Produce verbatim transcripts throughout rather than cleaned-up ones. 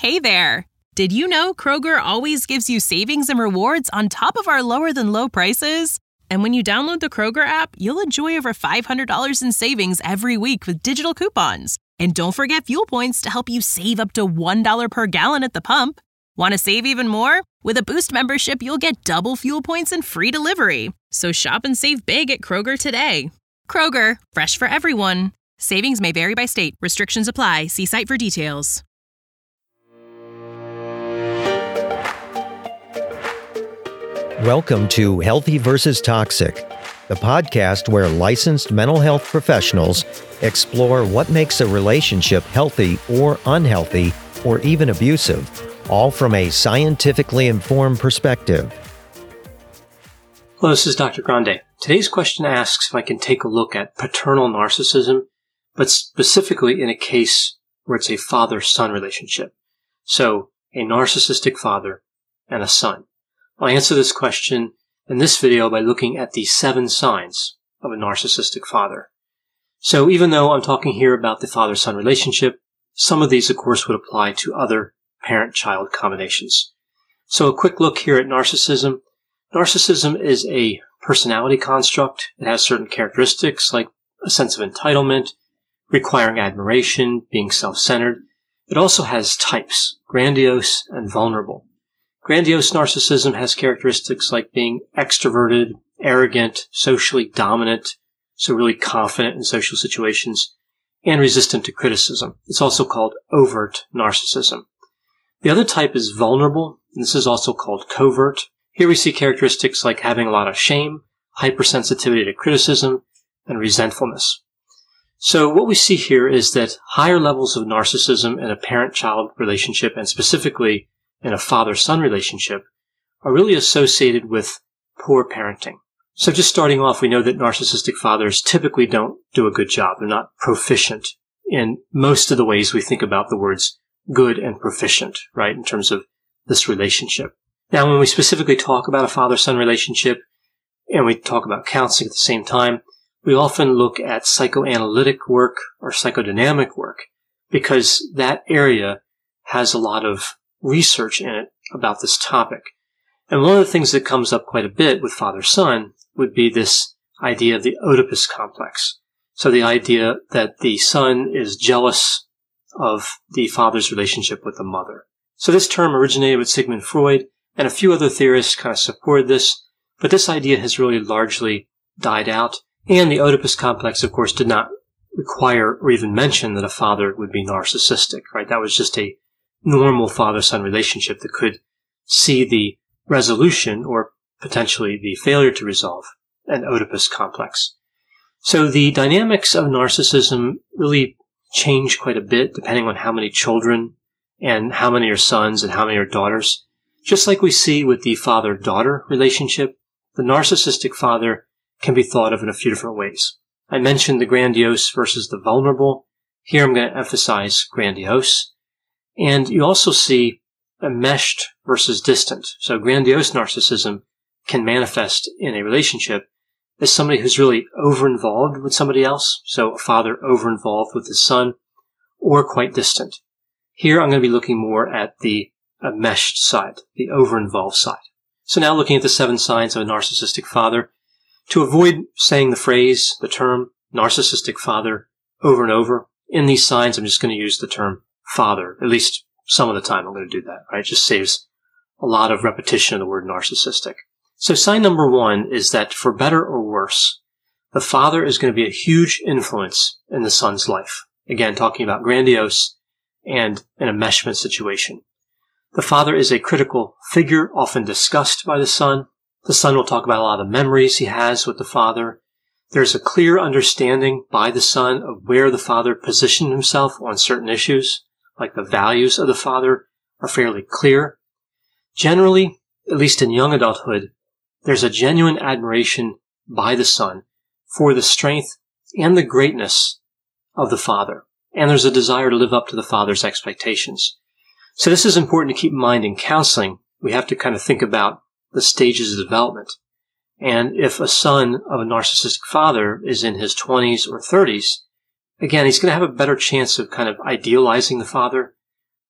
Hey there! Did you know Kroger always gives you savings and rewards on top of our lower-than-low prices? And when you download the Kroger app, you'll enjoy over five hundred dollars in savings every week with digital coupons. And don't forget fuel points to help you save up to one dollar per gallon at the pump. Want to save even more? With a Boost membership, you'll get double fuel points and free delivery. So shop and save big at Kroger today. Kroger, fresh for everyone. Savings may vary by state. Restrictions apply. See site for details. Welcome to Healthy versus Toxic, the podcast where licensed mental health professionals explore what makes a relationship healthy or unhealthy or even abusive, all from a scientifically informed perspective. Hello, this is Doctor Grande. Today's question asks if I can take a look at paternal narcissism, but specifically in a case where it's a father-son relationship. So, a narcissistic father and a son. I'll answer this question in this video by looking at the seven signs of a narcissistic father. So even though I'm talking here about the father-son relationship, some of these, of course, would apply to other parent-child combinations. So a quick look here at narcissism. Narcissism is a personality construct. It has certain characteristics like a sense of entitlement, requiring admiration, being self-centered. It also has types, grandiose and vulnerable. Grandiose narcissism has characteristics like being extroverted, arrogant, socially dominant, so really confident in social situations, and resistant to criticism. It's also called overt narcissism. The other type is vulnerable, and this is also called covert. Here we see characteristics like having a lot of shame, hypersensitivity to criticism, and resentfulness. So what we see here is that higher levels of narcissism in a parent-child relationship, and specifically in a father-son relationship, are really associated with poor parenting. So just starting off, we know that narcissistic fathers typically don't do a good job. They're not proficient in most of the ways we think about the words good and proficient, right, in terms of this relationship. Now, when we specifically talk about a father-son relationship, and we talk about counseling at the same time, we often look at psychoanalytic work or psychodynamic work because that area has a lot of research in it about this topic. And one of the things that comes up quite a bit with father-son would be this idea of the Oedipus complex. So the idea that the son is jealous of the father's relationship with the mother. So this term originated with Sigmund Freud, and a few other theorists kind of supported this, but this idea has really largely died out. And the Oedipus complex, of course, did not require or even mention that a father would be narcissistic, right? That was just a normal father-son relationship that could see the resolution or potentially the failure to resolve an Oedipus complex. So the dynamics of narcissism really change quite a bit depending on how many children and how many are sons and how many are daughters. Just like we see with the father-daughter relationship, the narcissistic father can be thought of in a few different ways. I mentioned the grandiose versus the vulnerable. Here I'm going to emphasize grandiose. And you also see enmeshed versus distant. So grandiose narcissism can manifest in a relationship as somebody who's really over-involved with somebody else, so a father over-involved with his son, or quite distant. Here I'm going to be looking more at the enmeshed side, the over-involved side. So now looking at the seven signs of a narcissistic father, to avoid saying the phrase, the term, narcissistic father over and over, in these signs I'm just going to use the term father. At least some of the time I'm going to do that, right? It just saves a lot of repetition of the word narcissistic. So sign number one is that for better or worse, the father is going to be a huge influence in the son's life. Again, talking about grandiose and an enmeshment situation. The father is a critical figure, often discussed by the son. The son will talk about a lot of the memories he has with the father. There's a clear understanding by the son of where the father positioned himself on certain issues, like the values of the father are fairly clear. Generally, at least in young adulthood, there's a genuine admiration by the son for the strength and the greatness of the father. And there's a desire to live up to the father's expectations. So this is important to keep in mind in counseling. We have to kind of think about the stages of development. And if a son of a narcissistic father is in his twenties or thirties, again, he's going to have a better chance of kind of idealizing the father,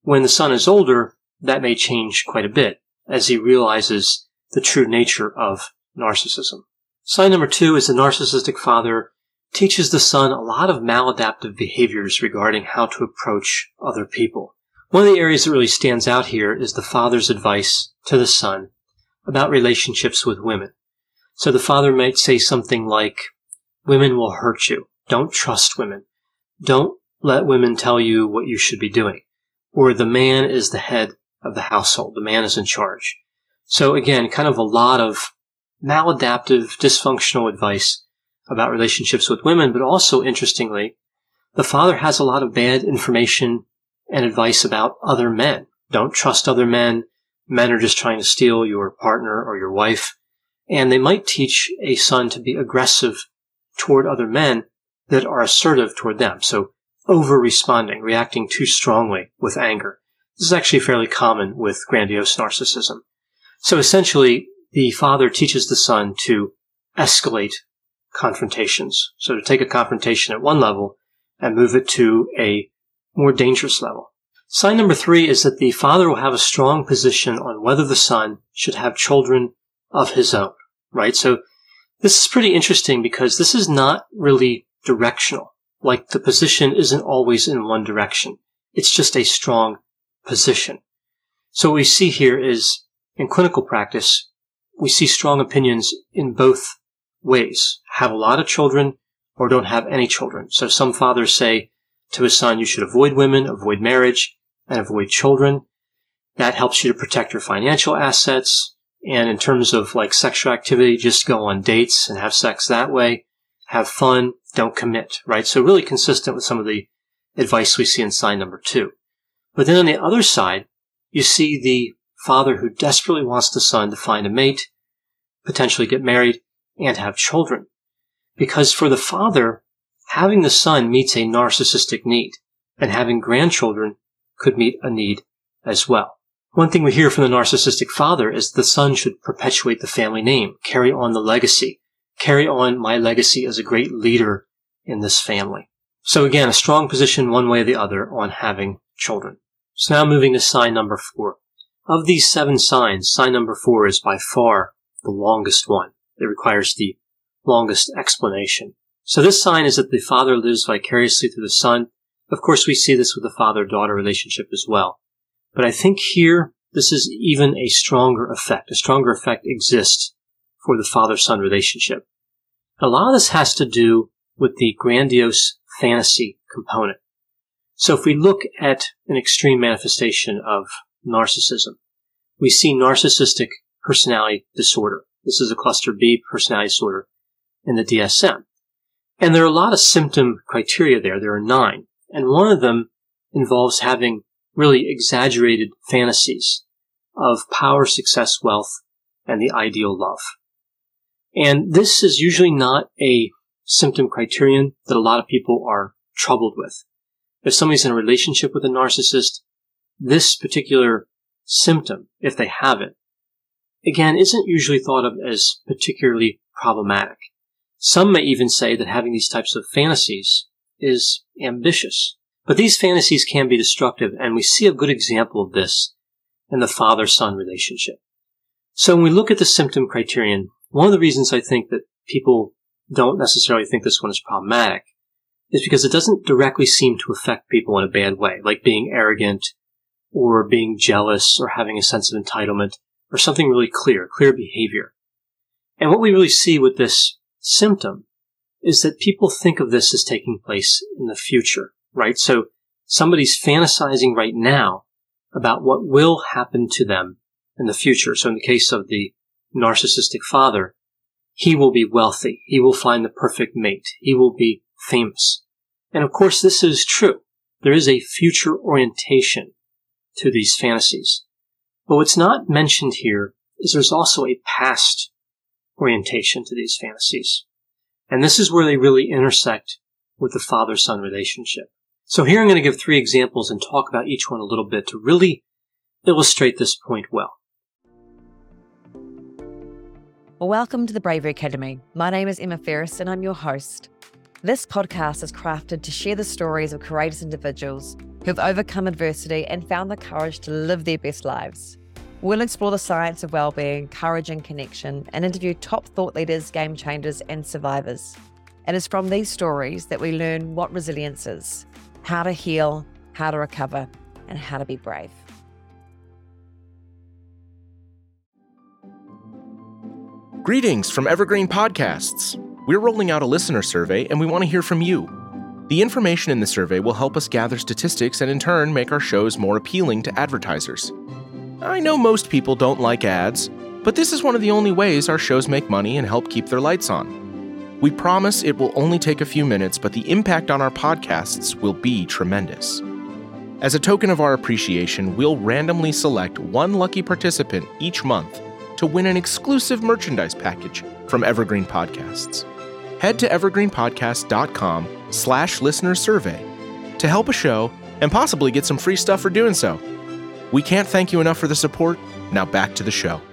When the son is older, that may change quite a bit as he realizes the true nature of narcissism. Sign number two is the narcissistic father teaches the son a lot of maladaptive behaviors regarding how to approach other people. One of the areas that really stands out here is the father's advice to the son about relationships with women. So the father might say something like, women will hurt you. Don't trust women. Don't let women tell you what you should be doing. Or the man is the head of the household. The man is in charge. So again, kind of a lot of maladaptive, dysfunctional advice about relationships with women, but also, interestingly, the father has a lot of bad information and advice about other men. Don't trust other men. Men are just trying to steal your partner or your wife. And they might teach a son to be aggressive toward other men that are assertive toward them. So over-responding, reacting too strongly with anger. This is actually fairly common with grandiose narcissism. So essentially, the father teaches the son to escalate confrontations. So to take a confrontation at one level and move it to a more dangerous level. Sign number three is that the father will have a strong position on whether the son should have children of his own, right? So this is pretty interesting because this is not really directional. Like the position isn't always in one direction. It's just a strong position. So what we see here is in clinical practice, we see strong opinions in both ways. Have a lot of children or don't have any children. So some fathers say to his son, you should avoid women, avoid marriage, and avoid children. That helps you to protect your financial assets. And in terms of like sexual activity, just go on dates and have sex that way. Have fun, don't commit, right? So really consistent with some of the advice we see in sign number two. But then on the other side, you see the father who desperately wants the son to find a mate, potentially get married, and have children. Because for the father, having the son meets a narcissistic need, and having grandchildren could meet a need as well. One thing we hear from the narcissistic father is the son should perpetuate the family name, carry on the legacy, carry on my legacy as a great leader in this family. So again, a strong position one way or the other on having children. So now moving to sign number four. Of these seven signs, sign number four is by far the longest one. It requires the longest explanation. So this sign is that the father lives vicariously through the son. Of course, we see this with the father-daughter relationship as well. But I think here, this is even a stronger effect. A stronger effect exists for the father-son relationship. A lot of this has to do with the grandiose fantasy component. So if we look at an extreme manifestation of narcissism, we see narcissistic personality disorder. This is a cluster B personality disorder in the D S M. And there are a lot of symptom criteria there. There are nine. And one of them involves having really exaggerated fantasies of power, success, wealth, and the ideal love. And this is usually not a symptom criterion that a lot of people are troubled with. If somebody's in a relationship with a narcissist, this particular symptom, if they have it, again, isn't usually thought of as particularly problematic. Some may even say that having these types of fantasies is ambitious. But these fantasies can be destructive, and we see a good example of this in the father-son relationship. So when we look at the symptom criterion, one of the reasons I think that people don't necessarily think this one is problematic is because it doesn't directly seem to affect people in a bad way, like being arrogant or being jealous or having a sense of entitlement or something really clear, clear behavior. And what we really see with this symptom is that people think of this as taking place in the future, right? So somebody's fantasizing right now about what will happen to them in the future. So in the case of the narcissistic father, he will be wealthy. He will find the perfect mate. He will be famous. And of course, this is true. There is a future orientation to these fantasies. But what's not mentioned here is there's also a past orientation to these fantasies. And this is where they really intersect with the father-son relationship. So here I'm going to give three examples and talk about each one a little bit to really illustrate this point well. Well, welcome to the Bravery Academy. My name is Emma Ferris and I'm your host. This podcast is crafted to share the stories of courageous individuals who have overcome adversity and found the courage to live their best lives. We'll explore the science of well-being, courage and connection, and interview top thought leaders, game changers, and survivors. It is from these stories that we learn what resilience is, how to heal, how to recover, and how to be brave. Greetings from Evergreen Podcasts. We're rolling out a listener survey and we want to hear from you. The information in the survey will help us gather statistics and in turn make our shows more appealing to advertisers. I know most people don't like ads, but this is one of the only ways our shows make money and help keep their lights on. We promise it will only take a few minutes, but the impact on our podcasts will be tremendous. As a token of our appreciation, we'll randomly select one lucky participant each month to win an exclusive merchandise package from Evergreen Podcasts. Head to evergreenpodcast.com slash listener survey to help a show and possibly get some free stuff for doing so. We can't thank you enough for the support. Now back to the show.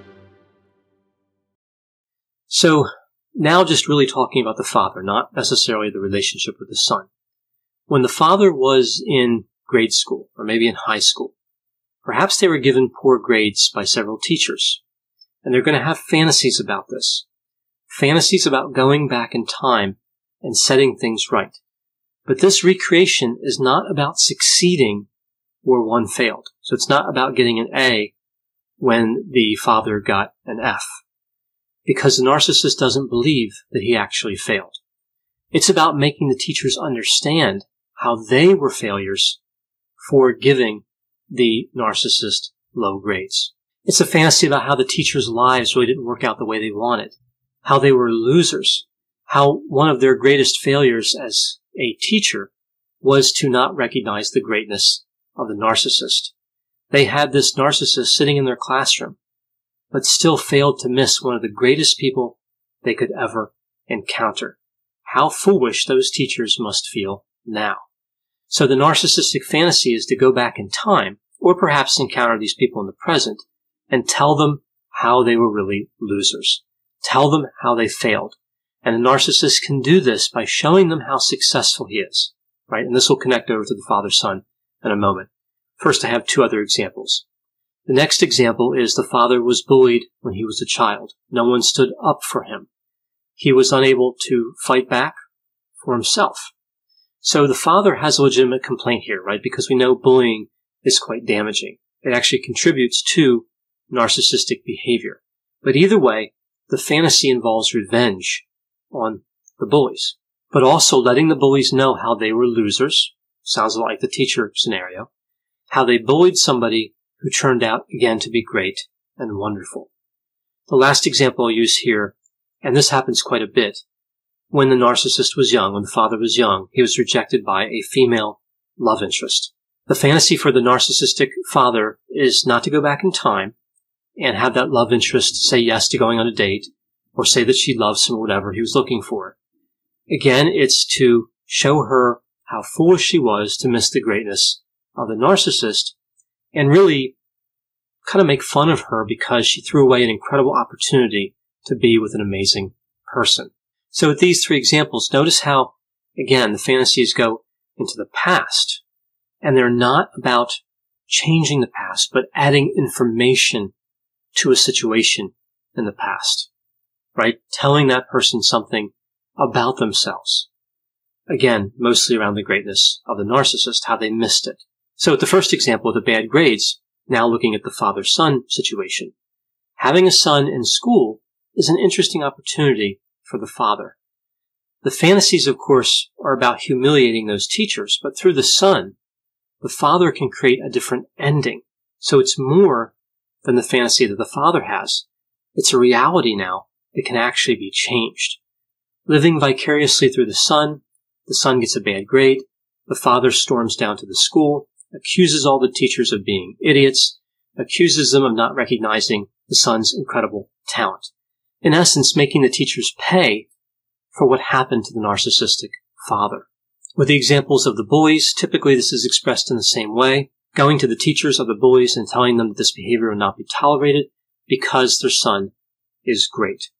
So now just really talking about the father, not necessarily the relationship with the son. When the father was in grade school or maybe in high school, perhaps they were given poor grades by several teachers, and they're going to have fantasies about this. Fantasies about going back in time and setting things right. But this recreation is not about succeeding where one failed. So it's not about getting an A when the father got an F, because the narcissist doesn't believe that he actually failed. It's about making the teachers understand how they were failures for giving the narcissist low grades. It's a fantasy about how the teachers' lives really didn't work out the way they wanted, how they were losers, how one of their greatest failures as a teacher was to not recognize the greatness of the narcissist. They had this narcissist sitting in their classroom, but still failed to miss one of the greatest people they could ever encounter. How foolish those teachers must feel now. So the narcissistic fantasy is to go back in time, or perhaps encounter these people in the present, and tell them how they were really losers. Tell them how they failed. And the narcissist can do this by showing them how successful he is, right? And this will connect over to the father-son in a moment. First, I have two other examples. The next example is the father was bullied when he was a child. No one stood up for him. He was unable to fight back for himself. So the father has a legitimate complaint here, right? Because we know bullying is quite damaging. It actually contributes to narcissistic behavior. But either way, the fantasy involves revenge on the bullies, but also letting the bullies know how they were losers. Sounds like the teacher scenario. How they bullied somebody who turned out again to be great and wonderful. The last example I'll use here, and this happens quite a bit, when the narcissist was young, when the father was young, he was rejected by a female love interest. The fantasy for the narcissistic father is not to go back in time and have that love interest say yes to going on a date or say that she loves him or whatever he was looking for. Again, it's to show her how foolish she was to miss the greatness of the narcissist and really kind of make fun of her because she threw away an incredible opportunity to be with an amazing person. So with these three examples, notice how, again, the fantasies go into the past, and they're not about changing the past, but adding information to a situation in the past, right? Telling that person something about themselves. Again, mostly around the greatness of the narcissist, how they missed it. So with the first example of the bad grades, now looking at the father-son situation, having a son in school is an interesting opportunity for the father. The fantasies, of course, are about humiliating those teachers, but through the son, the father can create a different ending. So it's more than the fantasy that the father has. It's a reality now that can actually be changed. Living vicariously through the son, the son gets a bad grade, the father storms down to the school, accuses all the teachers of being idiots, accuses them of not recognizing the son's incredible talent. In essence, making the teachers pay for what happened to the narcissistic father. With the examples of the bullies, typically this is expressed in the same way, going to the teachers of the bullies and telling them that this behavior will not be tolerated because their son is great.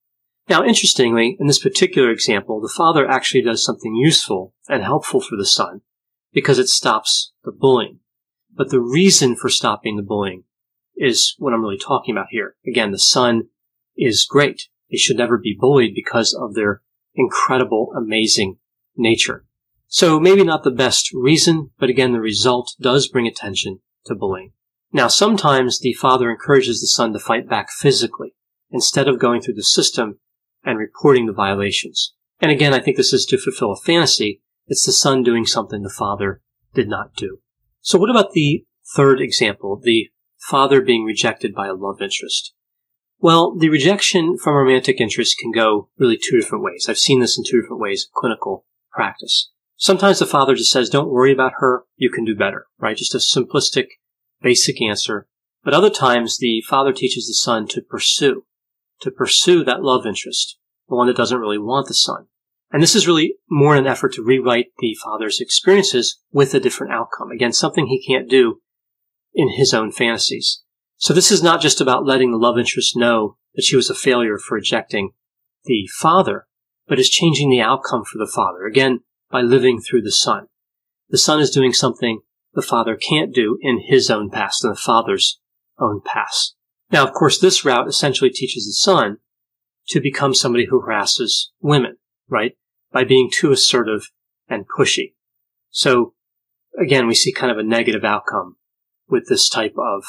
Now, interestingly, in this particular example, the father actually does something useful and helpful for the son because it stops the bullying. But the reason for stopping the bullying is what I'm really talking about here. Again, the son is great. They should never be bullied because of their incredible, amazing nature. So maybe not the best reason, but again, the result does bring attention to bullying. Now, sometimes the father encourages the son to fight back physically instead of going through the system and reporting the violations. And again, I think this is to fulfill a fantasy. It's the son doing something the father did not do. So what about the third example, the father being rejected by a love interest? Well, the rejection from romantic interest can go really two different ways. I've seen this in two different ways in clinical practice. Sometimes the father just says, don't worry about her, you can do better, right? Just a simplistic, basic answer. But other times the father teaches the son to pursue, to pursue that love interest, the one that doesn't really want the son. And this is really more an effort to rewrite the father's experiences with a different outcome. Again, something he can't do in his own fantasies. So this is not just about letting the love interest know that she was a failure for rejecting the father, but is changing the outcome for the father, again, by living through the son. The son is doing something the father can't do in his own past, in the father's own past. Now, of course, this route essentially teaches the son to become somebody who harasses women, right, by being too assertive and pushy. So, again, we see kind of a negative outcome with this type of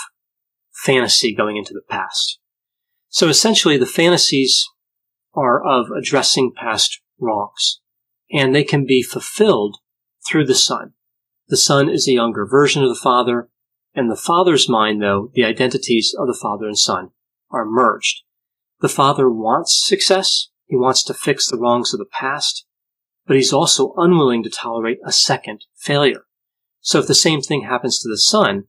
fantasy going into the past. So essentially, the fantasies are of addressing past wrongs, and they can be fulfilled through the son. The son is a younger version of the father. In the father's mind, though, the identities of the father and son are merged. The father wants success. He wants to fix the wrongs of the past, but he's also unwilling to tolerate a second failure. So if the same thing happens to the son,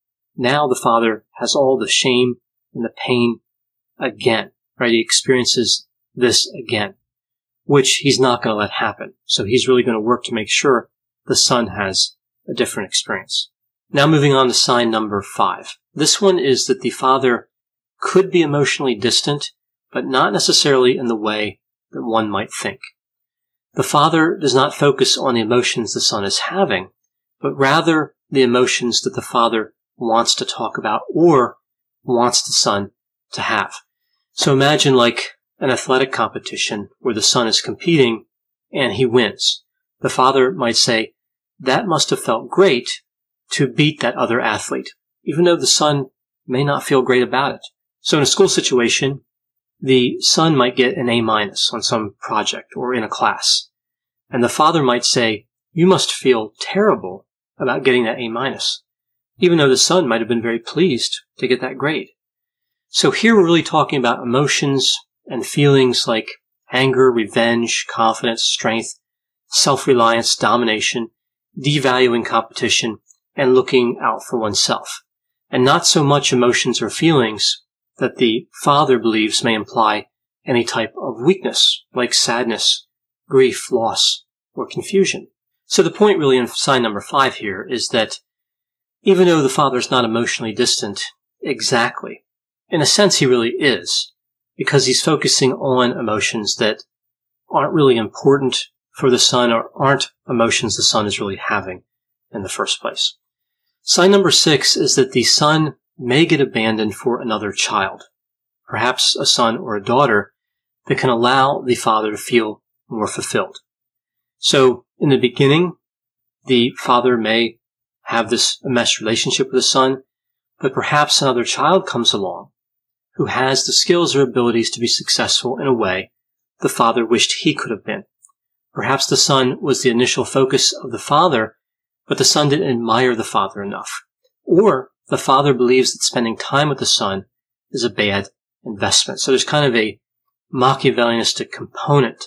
now the father has all the shame and the pain again, right? He experiences this again, which he's not going to let happen. So he's really going to work to make sure the son has a different experience. Now moving on to sign number five. This one is that the father could be emotionally distant, but not necessarily in the way that one might think. The father does not focus on the emotions the son is having, but rather the emotions that the father wants to talk about or wants the son to have. So imagine like an athletic competition where the son is competing and he wins. The father might say, that must have felt great to beat that other athlete, even though the son may not feel great about it. So in a school situation, the son might get an A minus on some project or in a class. And the father might say, you must feel terrible about getting that A minus, even though the son might have been very pleased to get that grade. So here we're really talking about emotions and feelings like anger, revenge, confidence, strength, self-reliance, domination, devaluing competition, and looking out for oneself. And not so much emotions or feelings that the father believes may imply any type of weakness, like sadness, grief, loss, or confusion. So the point really in sign number five here is that even though the father's not emotionally distant exactly, in a sense he really is, because he's focusing on emotions that aren't really important for the son or aren't emotions the son is really having in the first place. Sign number six is that the son may get abandoned for another child, perhaps a son or a daughter that can allow the father to feel more fulfilled. So in the beginning, the father may have this enmeshed relationship with the son, but perhaps another child comes along who has the skills or abilities to be successful in a way the father wished he could have been. Perhaps the son was the initial focus of the father, but the son didn't admire the father enough. Or the father believes that spending time with the son is a bad investment. So there's kind of a Machiavellianistic component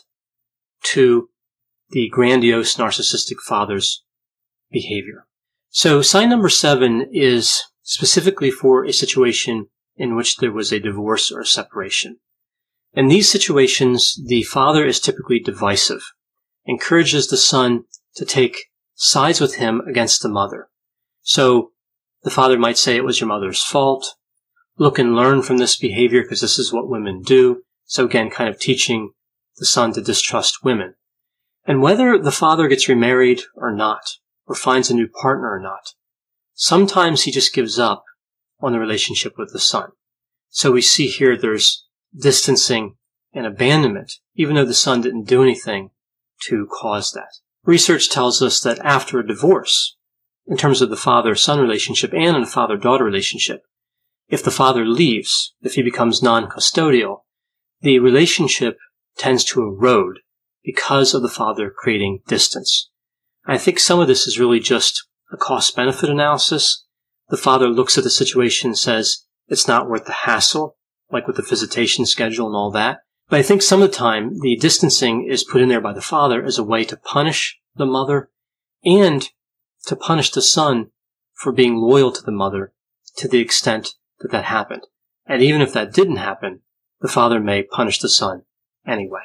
to the grandiose narcissistic father's behavior. So sign number seven is specifically for a situation in which there was a divorce or a separation. In these situations, the father is typically divisive, encourages the son to take sides with him against the mother. So the father might say it was your mother's fault. Look and learn from this behavior because this is what women do. So again, kind of teaching the son to distrust women. And whether the father gets remarried or not, or finds a new partner or not, sometimes he just gives up on the relationship with the son. So we see here there's distancing and abandonment, even though the son didn't do anything to cause that. Research tells us that after a divorce, in terms of the father-son relationship and in a father-daughter relationship, if the father leaves, if he becomes non-custodial, the relationship tends to erode because of the father creating distance. I think some of this is really just a cost-benefit analysis. The father looks at the situation and says, it's not worth the hassle, like with the visitation schedule and all that. But I think some of the time, the distancing is put in there by the father as a way to punish the mother and to punish the son for being loyal to the mother to the extent that that happened. And even if that didn't happen, the father may punish the son anyway.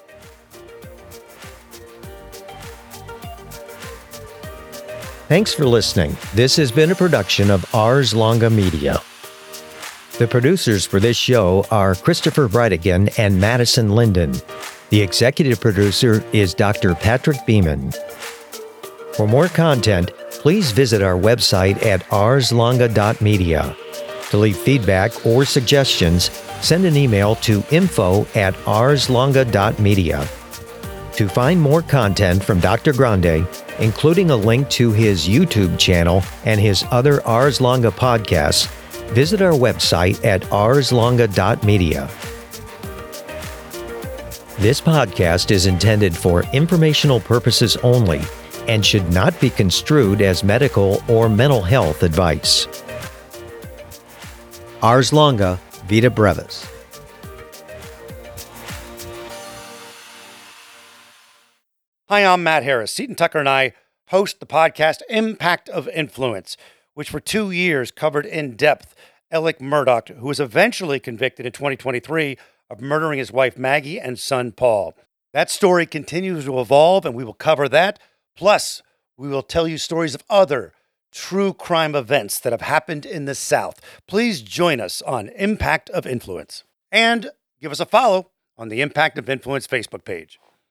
Thanks for listening. This has been a production of Ars Longa Media. The producers for this show are Christopher Breitigan and Madison Linden. The executive producer is Doctor Patrick Beeman. For more content, please visit our website at ars longa dot media. To leave feedback or suggestions, send an email to info at ars longa dot media. To find more content from Doctor Grande, including a link to his YouTube channel and his other Ars Longa podcasts, visit our website at ars longa dot media. This podcast is intended for informational purposes only and should not be construed as medical or mental health advice. Ars Longa, Vita Brevis. Hi, I'm Matt Harris. Seton Tucker and I host the podcast Impact of Influence, which for two years covered in depth Alec Murdaugh, who was eventually convicted in twenty twenty-three of murdering his wife Maggie and son Paul. That story continues to evolve, and we will cover that. Plus, we will tell you stories of other true crime events that have happened in the South. Please join us on Impact of Influence. And give us a follow on the Impact of Influence Facebook page.